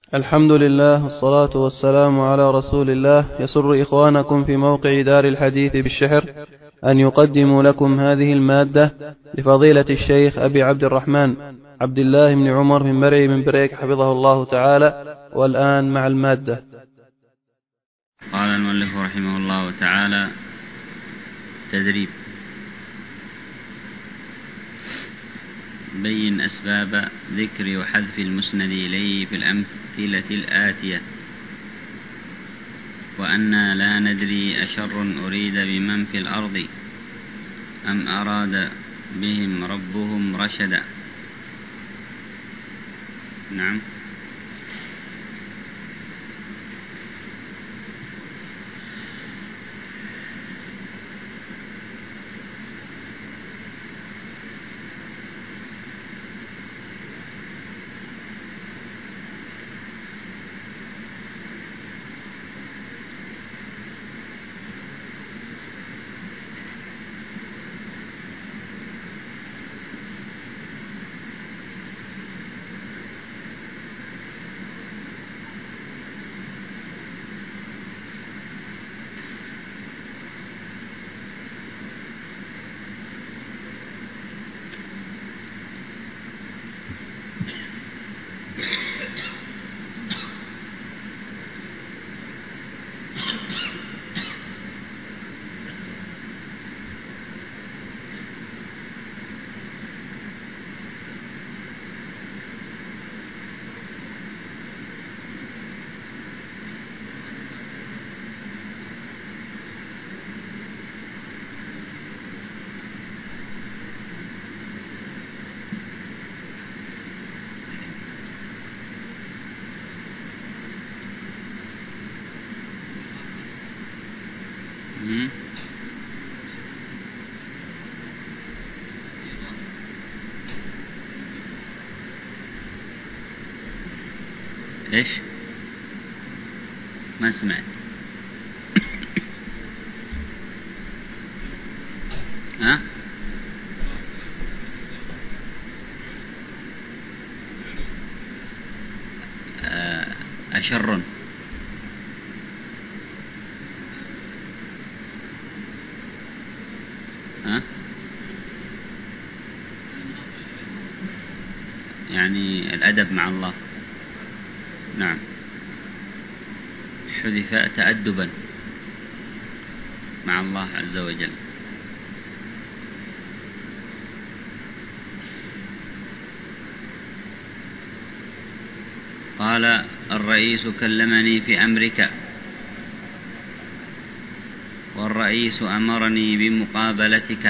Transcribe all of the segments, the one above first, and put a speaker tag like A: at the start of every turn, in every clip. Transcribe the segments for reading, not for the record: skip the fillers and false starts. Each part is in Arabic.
A: الحمد لله والصلاة والسلام على رسول الله. يسر إخوانكم في موقع دار الحديث بالشحر أن يقدموا لكم هذه المادة لفضيلة الشيخ أبي عبد الرحمن عبد الله بن عمر بن مرعي بن بريك حفظه الله تعالى. والآن مع المادة.
B: قال المؤلف رحمه الله تعالى: تدريب. بين أسباب ذكر وحذف المسند إليه في الأمثلة الآتية: وأنا لا ندري أشر أريد بمن في الأرض أم أراد بهم ربهم رشدا. نعم. إيش؟ ما سمعت. ها؟ أشر. ها؟ يعني الأدب مع الله. نعم. حذف تأدبا مع الله عز وجل. قال: الرئيس كلمني في أمرك، والرئيس أمرني بمقابلتك.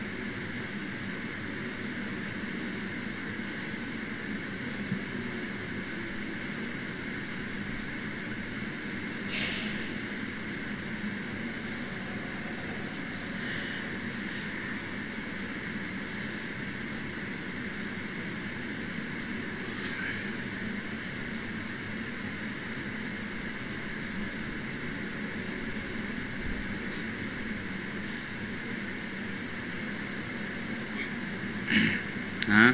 B: ها؟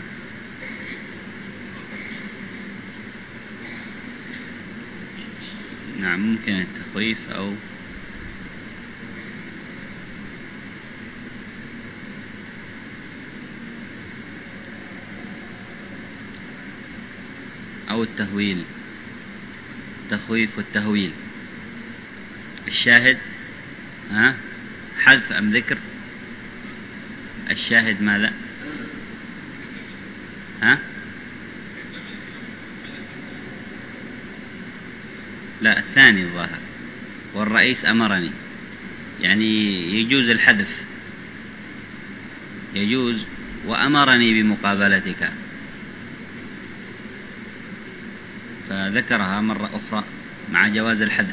B: نعم، ممكن التخويف أو التهويل. التخويف والتهويل. الشاهد حذف أم ذكر؟ الشاهد ماذا؟ لا، الثاني الظاهر. والرئيس أمرني، يعني يجوز الحذف، يجوز. وأمرني بمقابلتك، فذكرها مرة أخرى مع جواز الحذف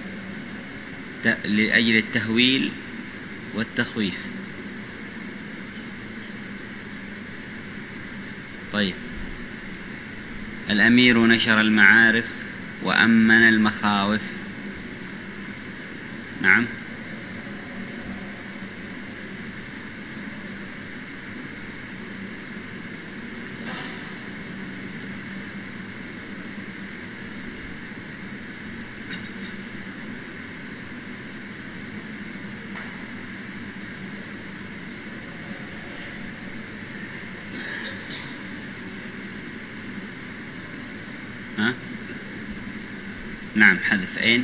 B: لأجل التهويل والتخويف. طيب. الأمير نشر المعارف وأمن المخاوف. نعم. ها؟ نعم، حذف أين؟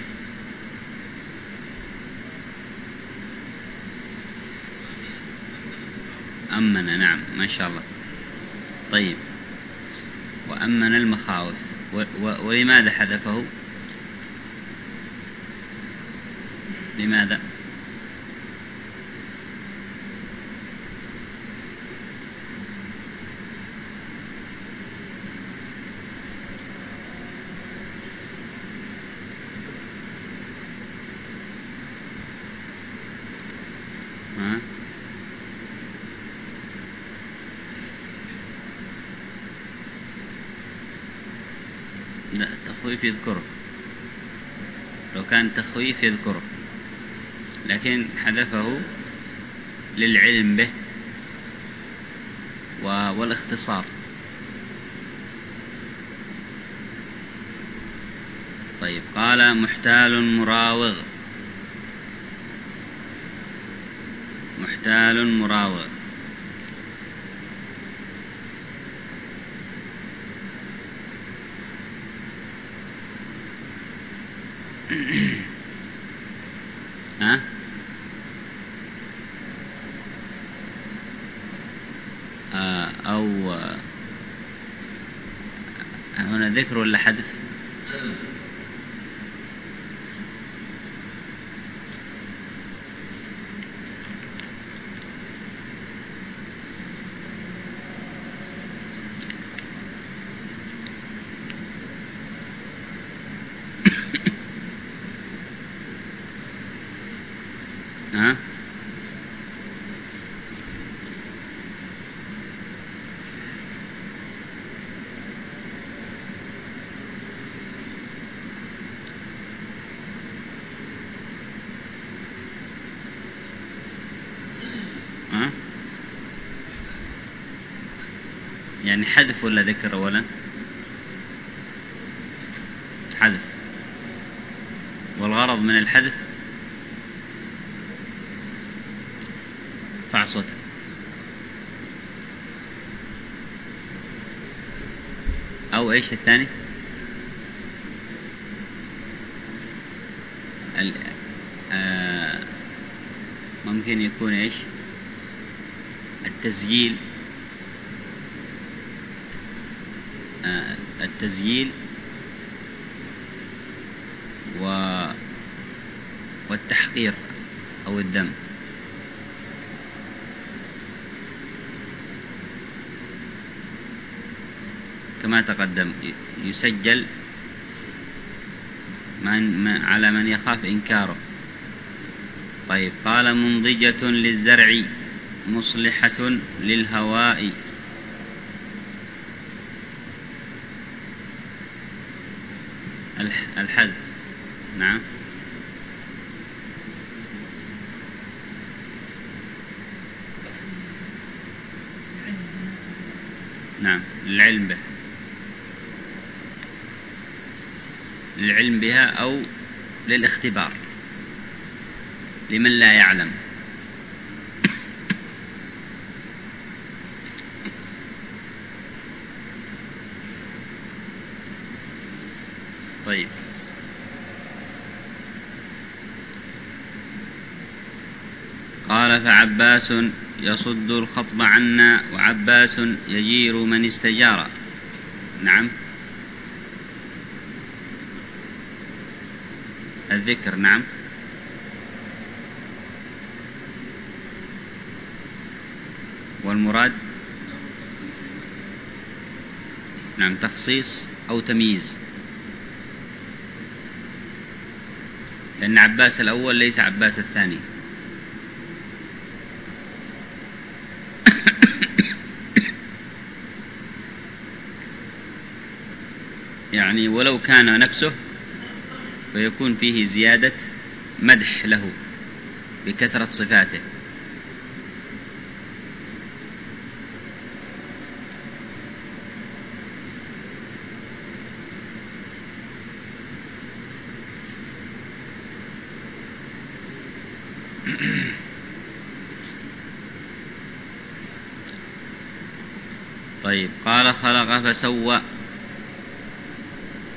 B: أمن. نعم، ما شاء الله. طيب، وأمن المخاوف، ولماذا حذفه؟ لماذا؟ ها؟ لا، التخويف يذكره، لو كان تخويف يذكره، لكن حذفه للعلم به والاختصار. طيب، قال محتال مراوغ. محتال مراوغ. ها؟ أو هنا ذكر ولا حذف؟ ها؟ ها؟ يعني حذف ولا ذكر أولا؟ حذف. والغرض من الحذف ارفع صوتك. أو إيش الثاني؟ ممكن يكون إيش؟ التسجيل. التسجيل والتحقير أو الذم. كما تقدم، يسجل على من يخاف إنكاره. طيب، قال منضجة للزرع مصلحة للهواء. الحذف. نعم. نعم، للعلم به، للعلم بها أو للاختبار لمن لا يعلم. طيب، قال فعباس يصد الخطب عنا وعباس يجير من استجار. نعم، الذكر. نعم، والمراد نعم تخصيص أو تمييز، لأن عباس الأول ليس عباس الثاني. يعني ولو كان نفسه فيكون فيه زيادة مدح له بكثرة صفاته. طيب، قال خلق فسوى.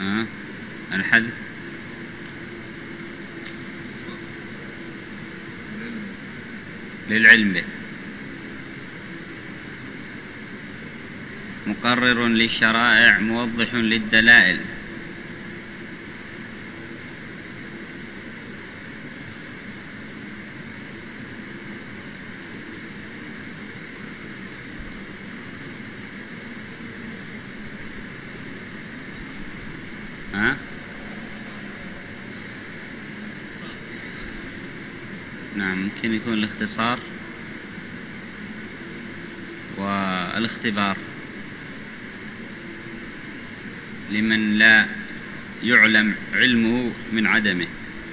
B: الحذف للعلم به، مقرر للشرائع موضح للدلائل. نعم، ممكن يكون الاختصار والاختبار لمن لا يعلم علمه من عدمه.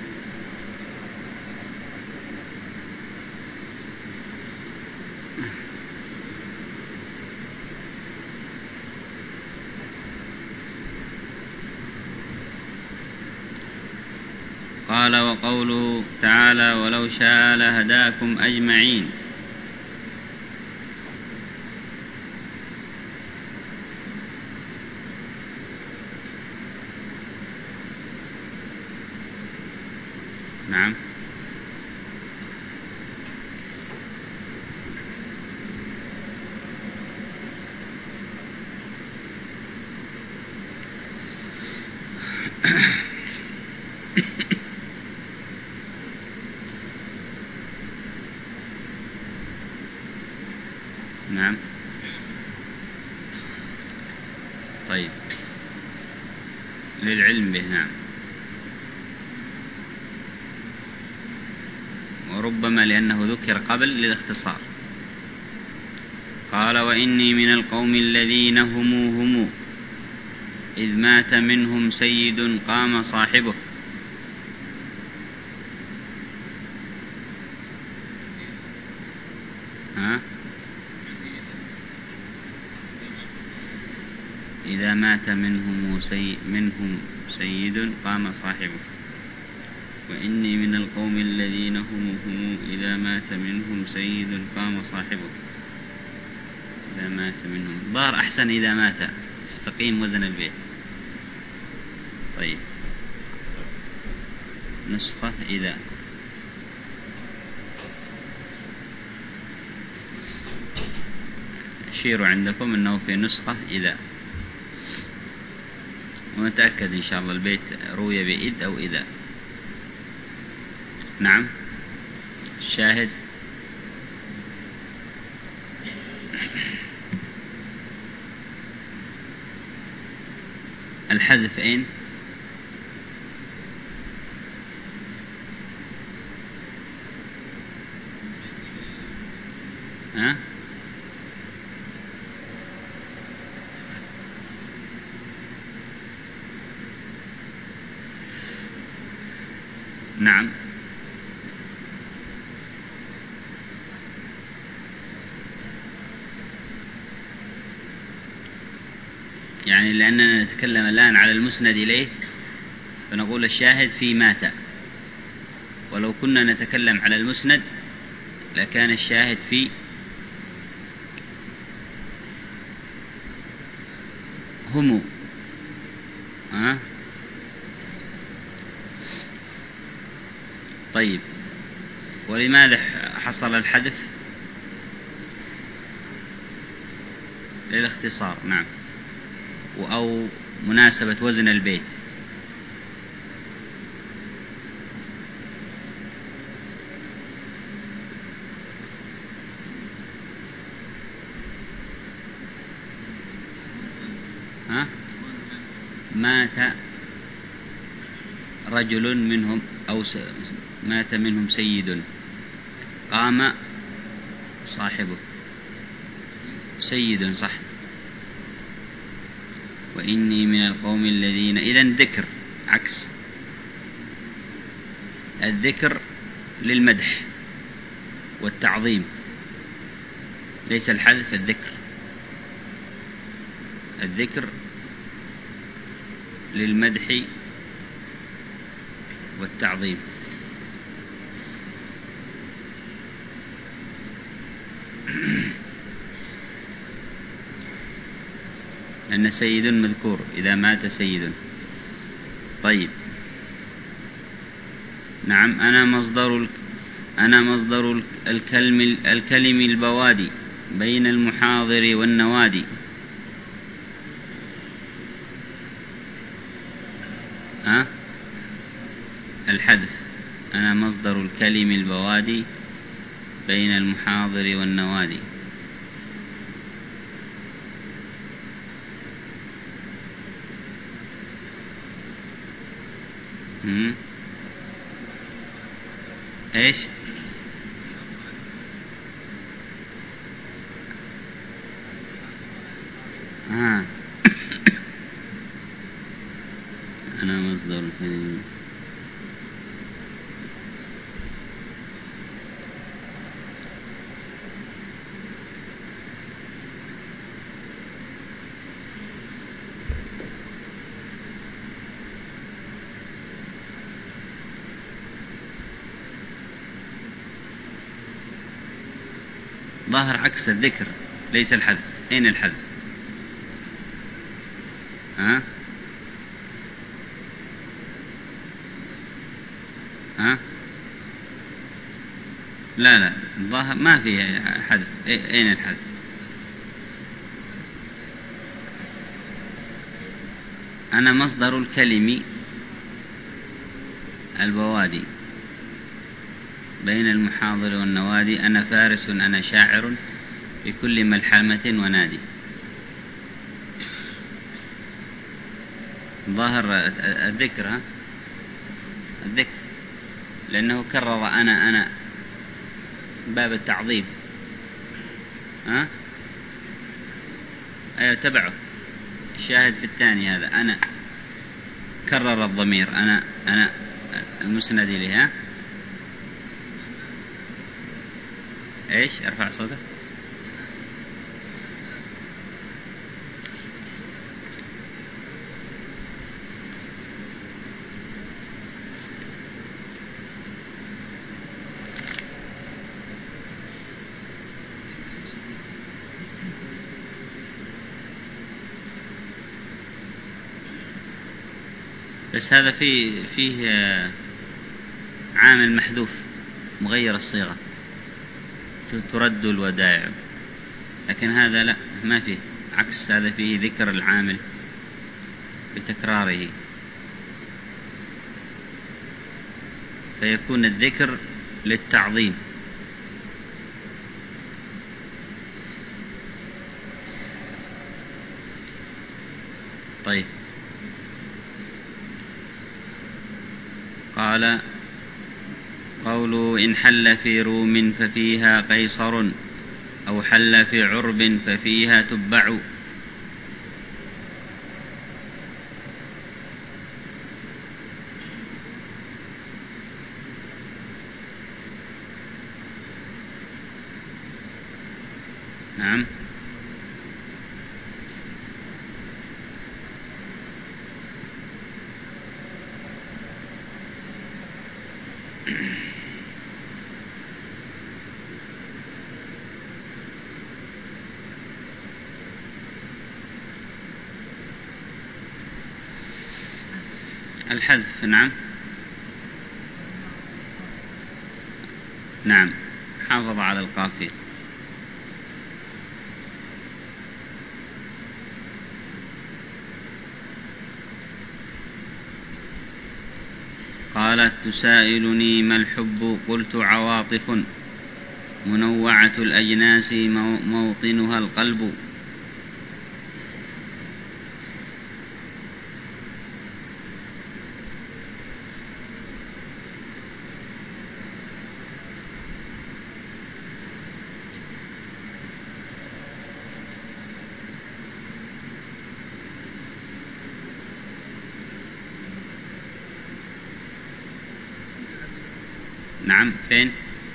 B: قال: وقوله تعالى: ولو شاء لهداكم أجمعين. نعم. نعم. طيب، للعلم به. نعم. وربما لأنه ذكر قبل للاختصار. قال: وإني من القوم الذين هم إذ مات منهم سيد قام صاحبه. إذا مات منهم سيد قام صاحبه. وإني من القوم الذين هم إذا مات منهم سيد قام صاحبه. إذا مات منهم ظهر أحسن إذا مات، استقيم وزن البيت. طيب، نسخة إذا. أشيروا عندكم أنه في نسخة إذا، ونتأكد إن شاء الله البيت روي بإذ أو إذا. نعم. الشاهد: الحذف أين؟ نعم. يعني لأننا نتكلم الآن على المسند إليه فنقول الشاهد في مات، ولو كنا نتكلم على المسند لكان الشاهد في هم. طيب، ولماذا حصل الحذف؟ للاختصار. نعم. أو مناسبة وزن البيت. مات رجل منهم أو مات منهم سيد قام صاحبه. سيد صح. وإني من القوم الذين، إذن ذكر عكس الذكر للمدح والتعظيم، ليس الحذف. الذكر للمدح والتعظيم. أن سيد مذكور إذا مات سيد. طيب. نعم. أنا مصدر الكلم البوادي بين المحاضر والنوادي. الحذف. أنا مصدر الكلم البوادي بين المحاضر والنوادي. ايش؟ أنا مصدر الكلمة. ظاهر عكس الذكر ليس الحذف. أين الحذف؟ لا الظاهر ما فيه حذف. أين الحذف؟ أنا مصدر الكلم البوادي بين المحاضر والنوادي. أنا فارس أنا شاعر بكل ملحمة ونادي. ظاهر الذكر. الذكر لأنه كرر أنا باب التعظيم. أيوة تبعه الشاهد في الثاني هذا. أنا كرر الضمير. أنا المسند إليها. ايش؟ ارفع صوتك. بس هذا فيه عامل محذوف مغير الصيغة، ترد الودائع، لكن هذا لا ما فيه، عكس هذا فيه ذكر العامل بتكراره، فيكون الذكر للتعظيم. طيب قال قوله إن حل في روم ففيها قيصر أو حل في عرب ففيها تبع. نعم. الحذف. نعم نعم، حافظ على القافية. قالت تسائلني ما الحب، قلت عواطف منوعة الأجناس موطنها القلب. نعم فين؟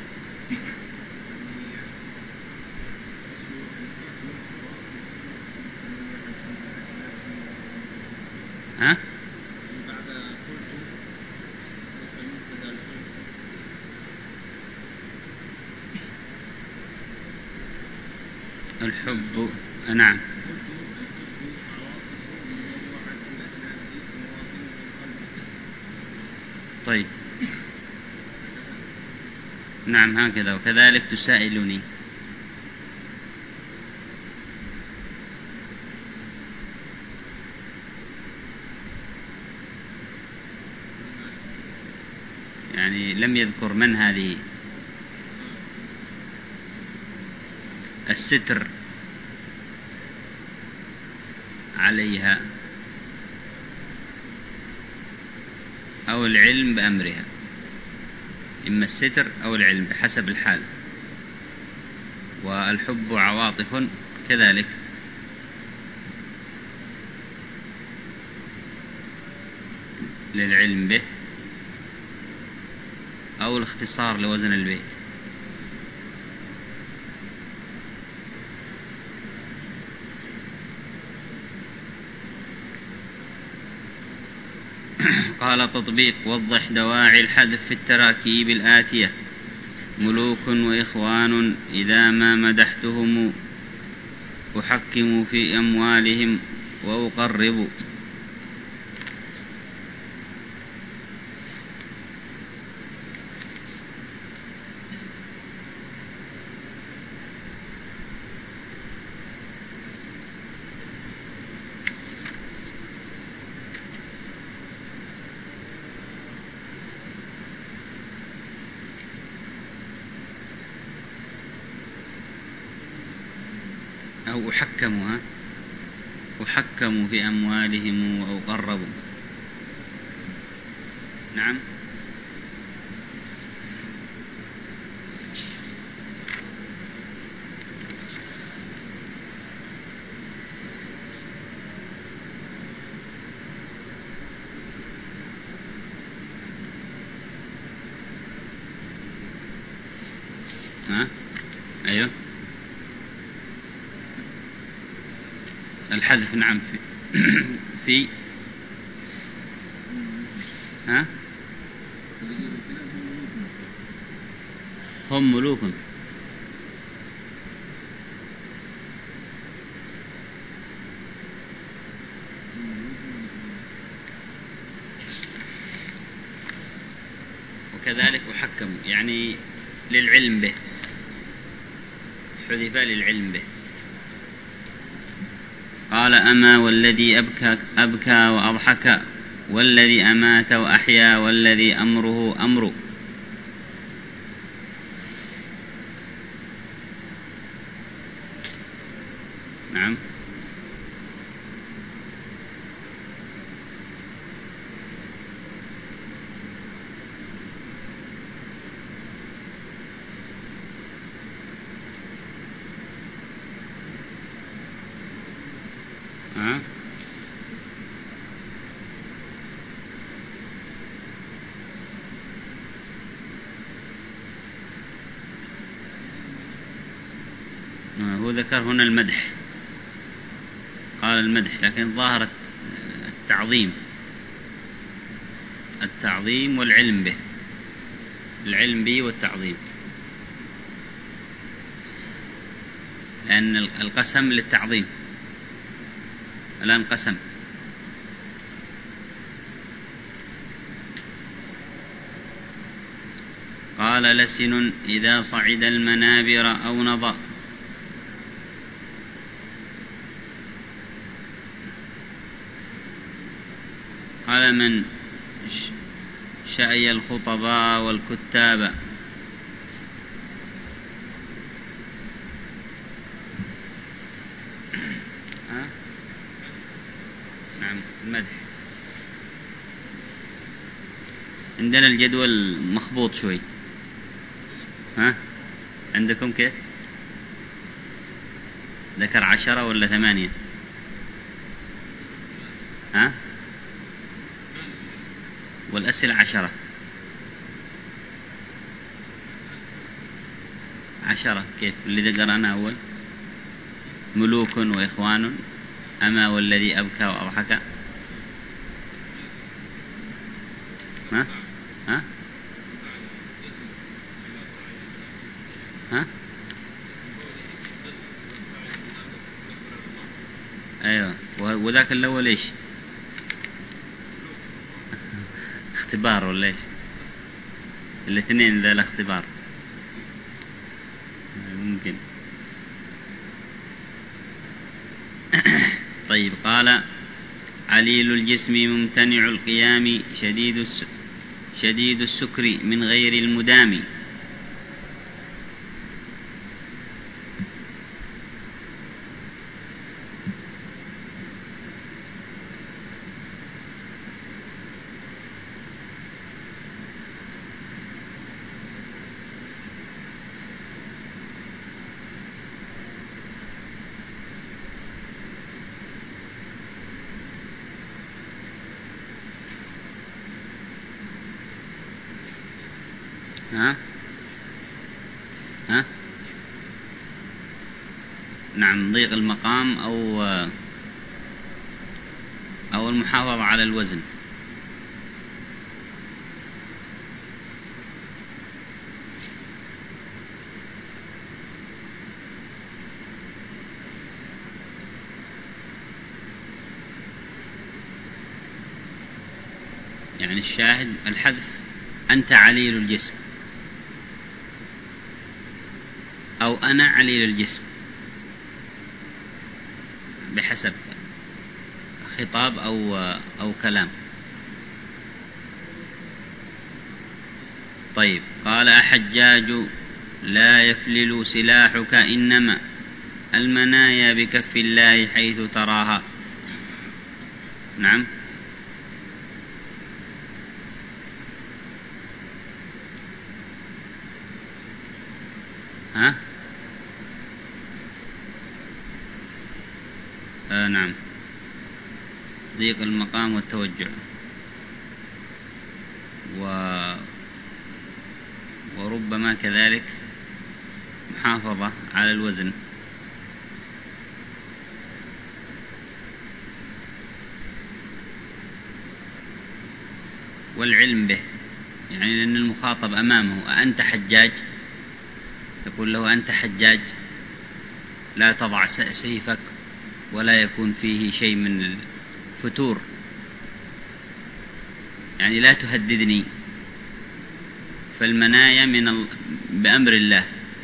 B: ها؟ الحب. نعم. طيب نعم هكذا. وكذلك تسائلني. يعني لم يذكر من هذه. الستر عليها أو العلم بأمرها، إما الستر أو العلم بحسب الحال. والحب عواطف كذلك. للعلم به أو الاختصار لوزن البيت. قال تطبيق: وضح دواعي الحذف في التراكيب الآتية: ملوك وإخوان إذا ما مدحتهم، أحكم في أموالهم وأقرب. أو أحكمها، أحكم في أموالهم وأقرب. نعم. أيوه الحذف. نعم في هم ملوك. وكذلك أحكم يعني للعلم به، حذف للعلم به. قال: أما والذي أبكى وأضحك، والذي أمات وأحيا، والذي أمره أمر. نعم. هو ذكر هنا المدح، قال المدح، لكن ظاهر التعظيم والعلم به، العلم به والتعظيم، لأن القسم للتعظيم. الآن قسم. قال: لسن إذا صعد المنابر أو نضى. قال: من شأي الخطباء والكتاب. نعم المدح. عندنا الجدول مخبوط شوي. عندكم كيف؟ ذكر 10 ولا 8؟ والأسئلة 10. 10 كيف اللي ذكرنا أول؟ ملوك وإخوان، أما والذي أبكى وأضحك. أيوة. وذاك الأول إيش؟ اختبار ولا إيش؟ الاثنين ذا الاختبار ممكن. طيب قال عليل الجسم ممتنع القيام شديد السكر من غير المدام. ها؟ نعم، ضيق المقام أو المحافظة على الوزن. يعني الشاهد الحذف أنت عليل الجسم أو أنا عليل الجسم بحسب خطاب أو كلام. طيب قال أحجاج لا يفلل سلاحك إنما المنايا بكف الله حيث تراها. نعم. نعم، ضيق المقام والتوجع وربما كذلك محافظة على الوزن. والعلم به، يعني لأن المخاطب أمامه أنت حجاج، يقول له أنت حجاج لا تضع سيفك ولا يكون فيه شيء من الفتور، يعني لا تهددني، فالمنايا بأمر الله.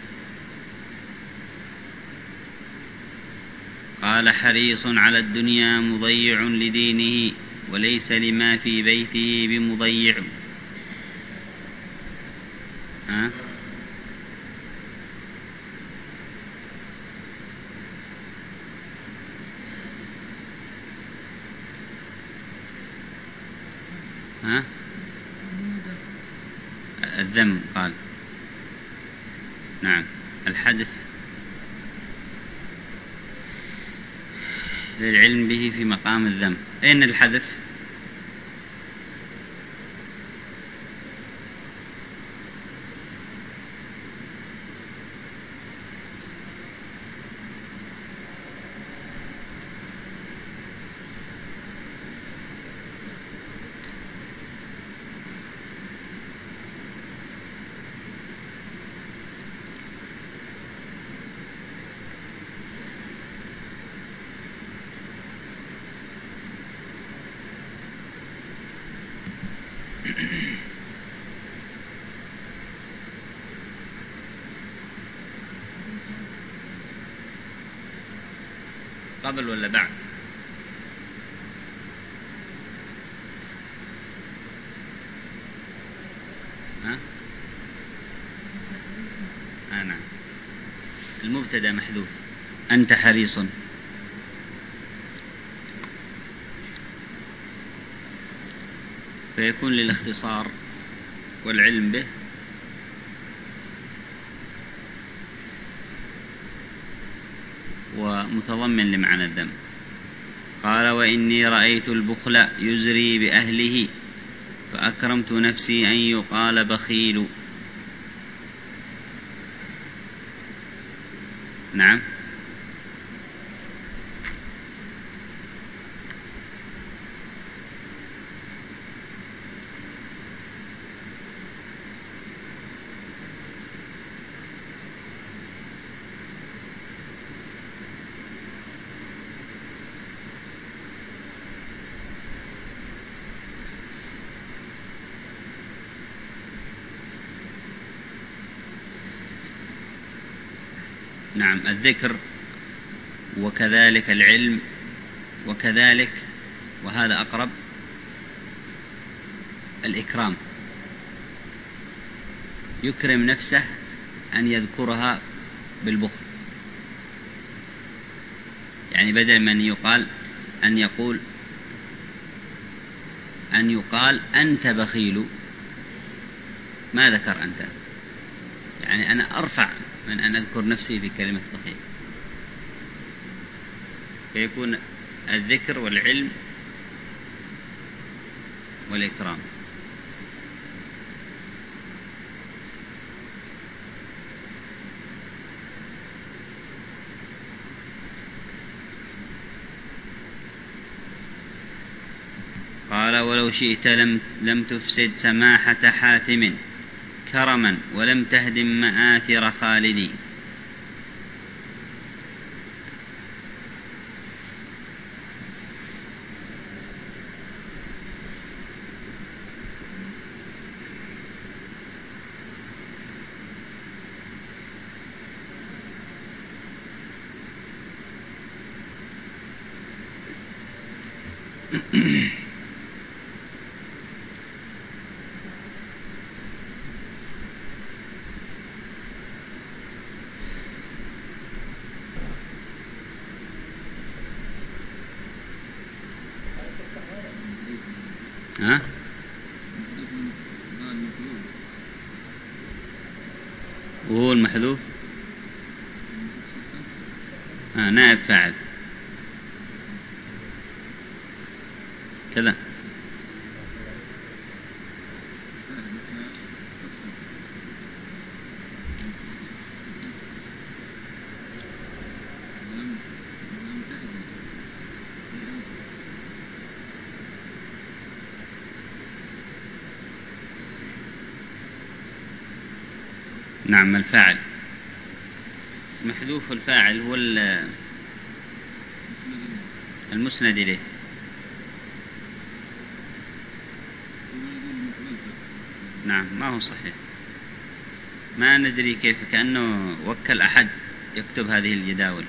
B: قال حريص على الدنيا مضيع لدينه وليس لما في بيته بمضيع. الذم قال. نعم، الحدث للعلم به في مقام الذم. أين الحذف؟ قبل ولا بعد؟ نعم، المبتدأ محذوف أنت حريص. فيكون للاختصار والعلم به ومتضمن لمعنى الذم. قال وإني رأيت البخل يزري بأهله فأكرمت نفسي أن يقال بخيل. نعم. نعم الذكر وكذلك العلم وكذلك، وهذا أقرب، الإكرام، يكرم نفسه أن يذكرها بالبخل، يعني بدل من يقال أن يقال أنت بخيل، ما ذكر أنت، يعني أنا أرفع من أن أذكر نفسي بكلمة بخيل، فيكون الذكر والعلم والإكرام. قال ولو شئت لم تفسد سماحة حاتم كرما ولم تهدم مآثر خالدي. ها؟ وهو المحذوف نائب فاعل كذا. نعم الفاعل محذوف، الفاعل هو المسند إليه. نعم ما هو صحيح، ما ندري كيف، كأنه وكل أحد يكتب هذه الجداول.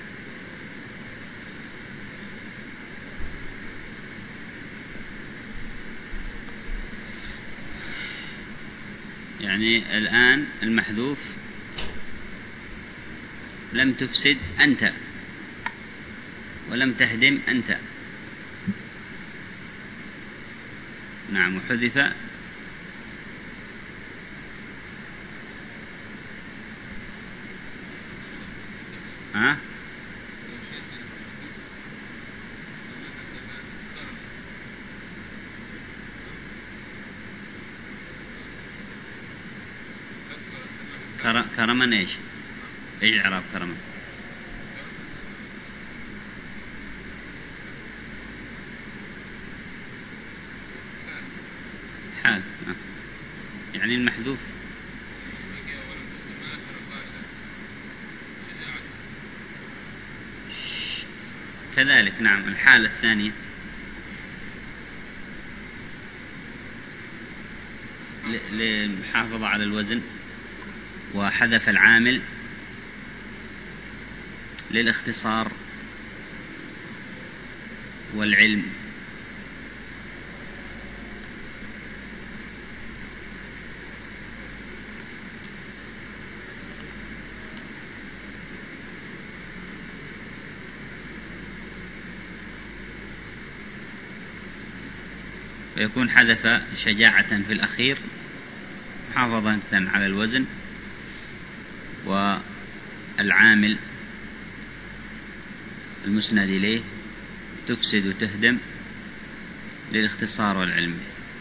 B: يعني الآن المحذوف لم تفسد أنت ولم تهدم أنت. نعم وحذف كرما. ايش اعراب كرما؟ حال يعني المحذوف كذلك. نعم الحالة الثانية للمحافظة على الوزن، وحذف العامل للاختصار والعلم. ويكون حذف شجاعة في الأخير محافظة على الوزن، والعامل المسند إليه تفسد وتهدم للاختصار والعلم.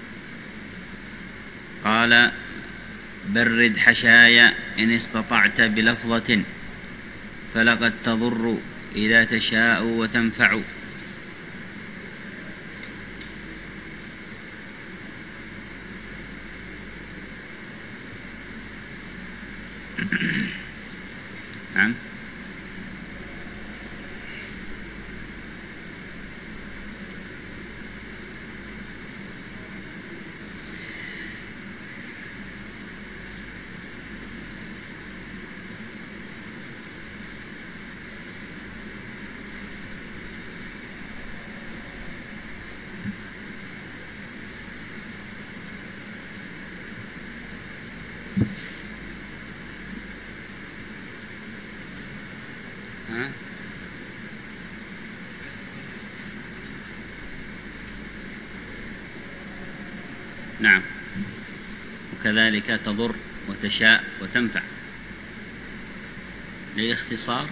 B: قال برد حشايا إن استطعت بلفظة فلقد تضر إذا تشاء وتنفع. نعم نعم، وكذلك تضر وتشاء وتنفع للاختصار.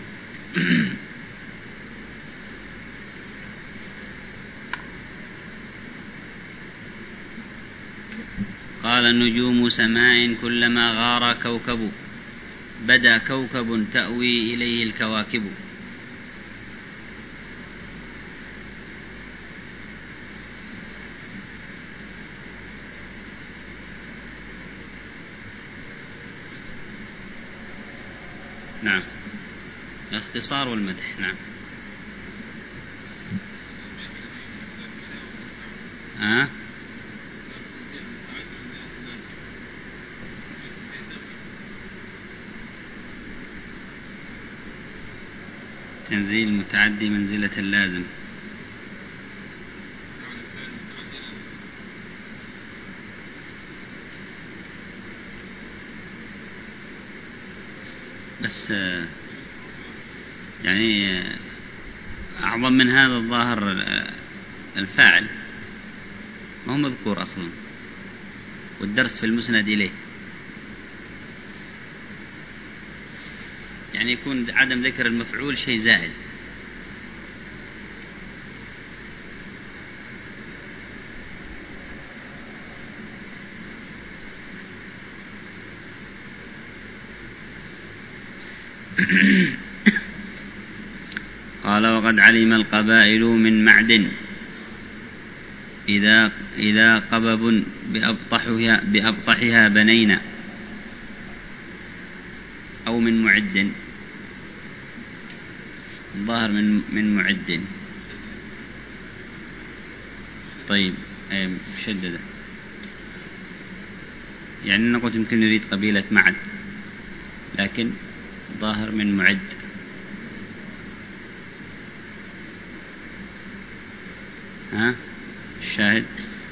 B: قال النجوم سماء كلما غار كوكب بدا كوكب تأوي إليه الكواكب. نعم، الاختصار والمدح. نعم. تنزيل متعدي منزلة اللازم. بس يعني أعظم من هذا الظاهر الفاعل ما هو مذكور أصلا، والدرس في المسند إليه، يعني يكون عدم ذكر المفعول شيء زائد. قال وقد علم القبائل من معدن إذا قبب بأبطحها بنينا، أو من معد، الظاهر من معد. طيب مشددة، يعني نقول يمكن يريد قبيلة معد، لكن ظاهر من معد. الشاهد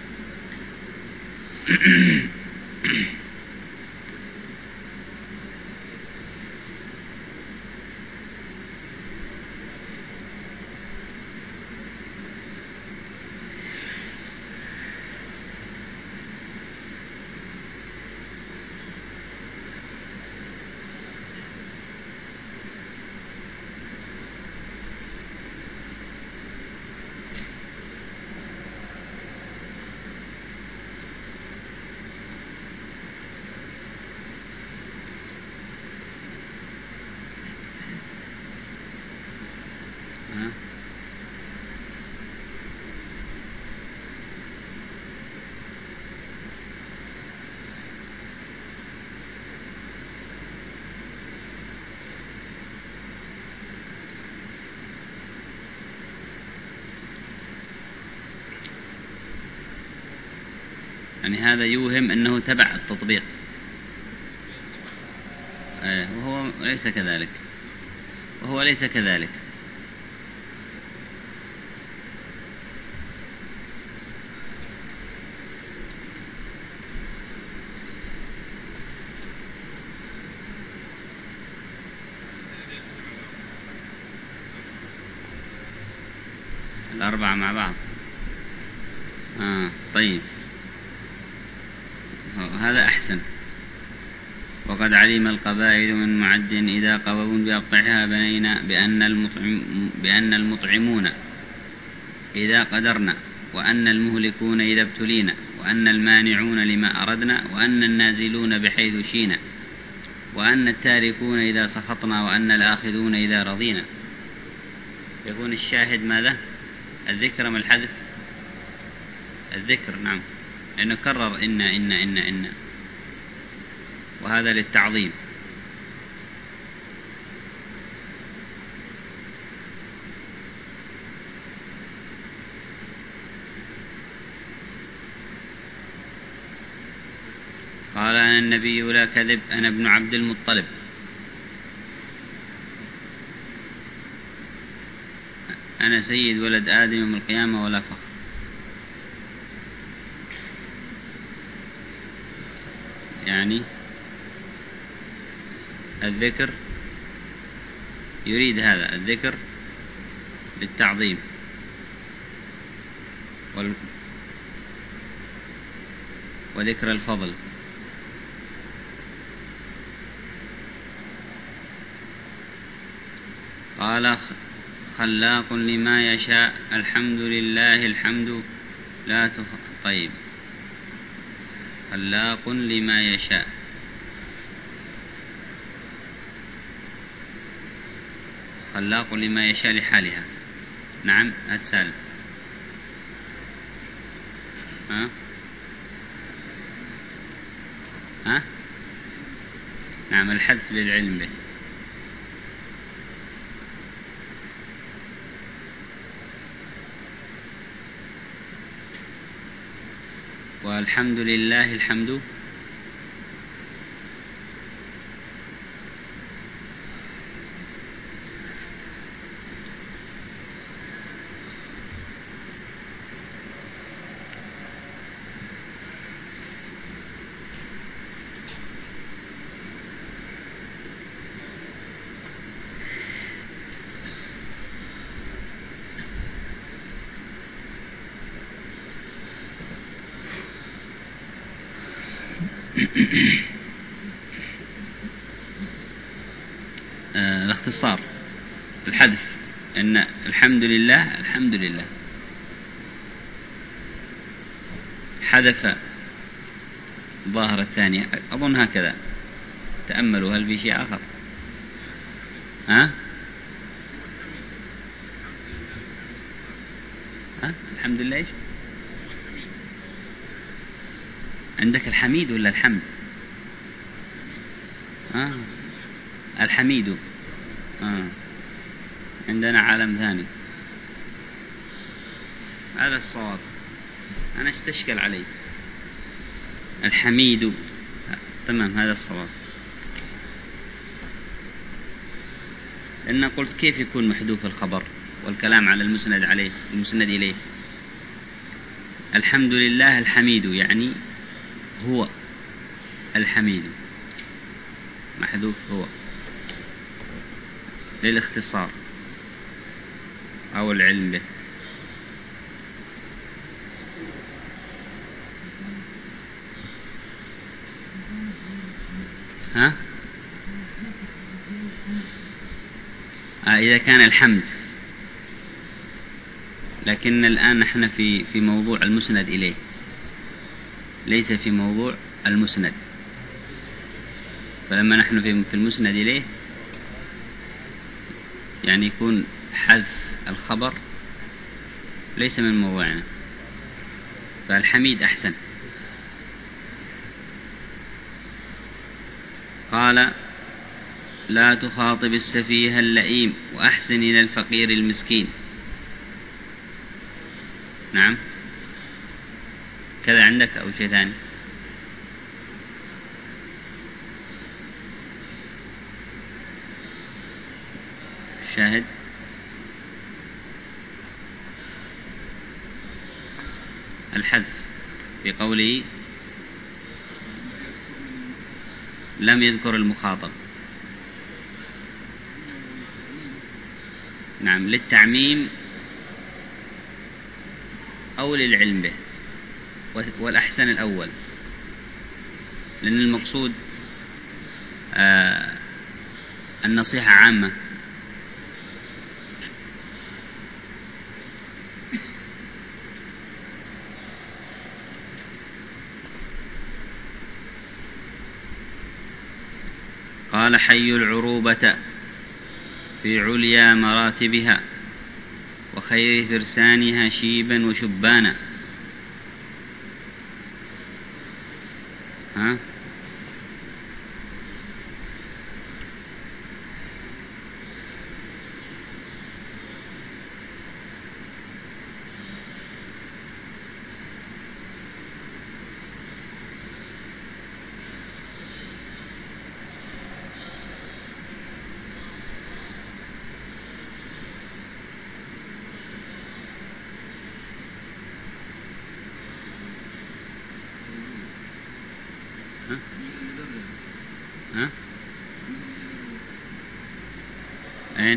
B: يعني هذا يوهم أنه تبع التطبيق، وهو ليس كذلك. الأربعة مع بعض. طيب، هذا أحسن. وقد علم القبائل من معد إذا قبب بأبطحها بنينا بأن المطعمون إذا قدرنا، وأن المهلكون إذا ابتلينا، وأن المانعون لما أردنا، وأن النازلون بحيث شينا، وأن التاركون إذا سخطنا، وأن الآخذون إذا رضينا. يكون الشاهد ماذا؟ الذكر من الحذف؟ الذكر. نعم، لأنه كرر إن وهذا للتعظيم. قال أنا النبي لا كذب، أنا ابن عبد المطلب، أنا سيد ولد آدم يوم القيامة ولا فخر. يعني الذكر يريد هذا الذكر للتعظيم وذكر الفضل. قال خلاق لما يشاء الحمد لله الحمد لا طيب، خلاق لما يشاء، خلاق لما يشاء لحالها. نعم أتسال. ها نعم الحذف للعلم به. والحمد لله الحمد الاختصار الحذف، إن الحمد لله الحمد لله حذف ظاهر الثانية، أظن هكذا. تأملوا هل في شيء آخر؟ الحمد لله إيش؟ عندك الحميد ولا الحمد؟ الحميد. عندنا عالم ثاني. هذا الصواب، أنا استشكل علي. الحميد تمام، هذا الصواب. لأن قلت كيف يكون محذوف الخبر والكلام على المسند عليه المسند إليه؟ الحمد لله الحميد يعني هو الحميد، محذوف هو للاختصار أو العلم به. إذا كان الحمد، لكن الآن نحن في موضوع المسند إليه، ليس في موضوع المسند. فلما نحن في المسند إليه يعني يكون حذف الخبر ليس من موضوعنا، فالحميد أحسن. قال لا تخاطب السفيه اللئيم وأحسن إلى الفقير المسكين. نعم كذا عندك أو شيء ثاني؟ شاهد الحذف في قوله لم يذكر المخاطب. نعم للتعميم أو للعلم به، والأحسن الأول، لأن المقصود النصيحة عامة. قال حي العروبة في عليا مراتبها وخير فرسانها شيبا وشبانا. أين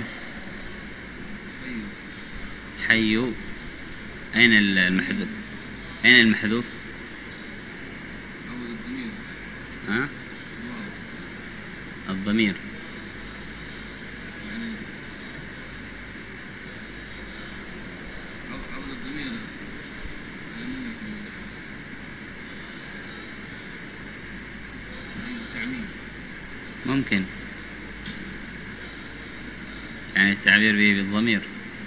B: حي؟ أين المحذوف؟ أين المحذوف؟ ها؟ الضمير ممكن يعني التعبير به بالضمير.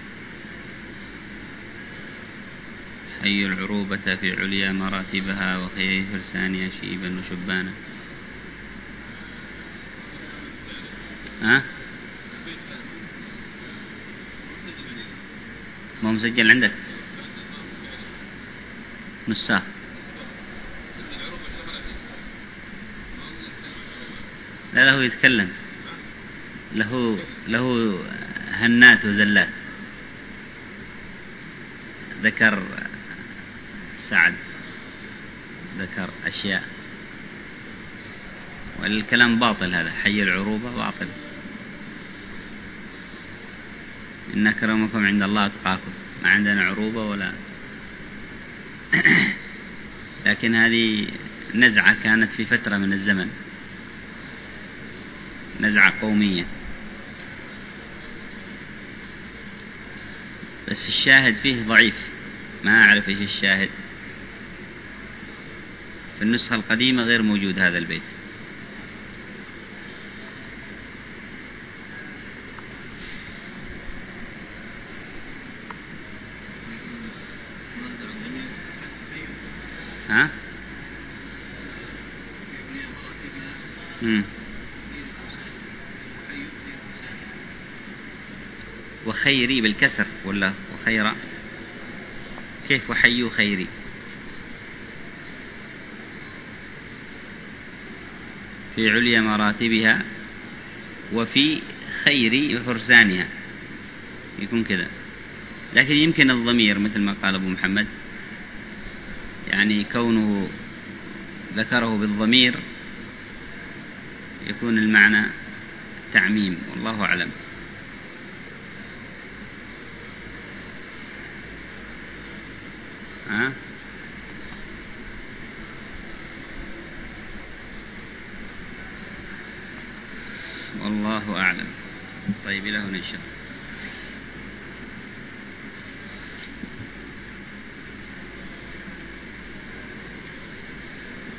B: حي العروبة في عليا مراتبها وخير فرسانها شيبا وشبانا. ها؟ ما هو مسجل عندك نساخ؟ لا له يتكلم، له هنات وزلات. ذكر سعد، ذكر أشياء، والكلام باطل. هذا حي العروبة باطل. إن أكرمكم عند الله أتقاكم. ما عندنا عروبة ولا لكن هذه نزعة كانت في فترة من الزمن، نزعة قومية. بس الشاهد فيه ضعيف، ما أعرف إيش الشاهد. في النسخة القديمة غير موجود هذا البيت. ها؟ وخيري بالكسر ولا وخيرا؟ كيف وحيو خيري؟ في عليا مراتبها وفي خير فرسانها، يكون كذا. لكن يمكن الضمير مثل ما قال أبو محمد، يعني كونه ذكره بالضمير يكون المعنى تعميم، والله أعلم. ها؟ والله أعلم. طيب إلى هنا إن شاء الله.